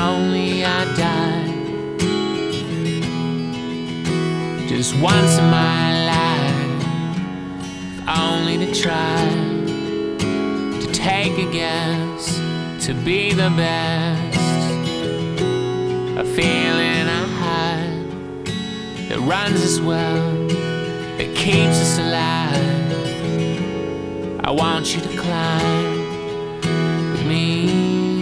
only I died, just once in my life, if only to try to take a guess, to be the best. A feeling I hide that runs as well, that keeps us alive. I want you to climb